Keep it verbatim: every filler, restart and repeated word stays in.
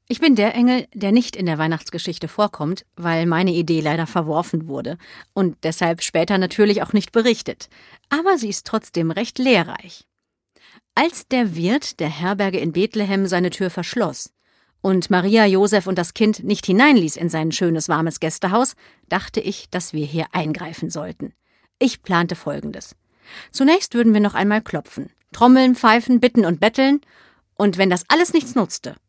Ich bin der Engel, der nicht in der Weihnachtsgeschichte vorkommt, weil meine Idee leider verworfen wurde und deshalb später natürlich auch nicht berichtet. Aber sie ist trotzdem recht lehrreich. Als der Wirt der Herberge in Bethlehem seine Tür verschloss und Maria, Josef und das Kind nicht hineinließ in sein schönes, warmes Gästehaus, dachte ich, dass wir hier eingreifen sollten. Ich plante Folgendes. Zunächst würden wir noch einmal klopfen, trommeln, pfeifen, bitten und betteln, und wenn das alles nichts nutzte,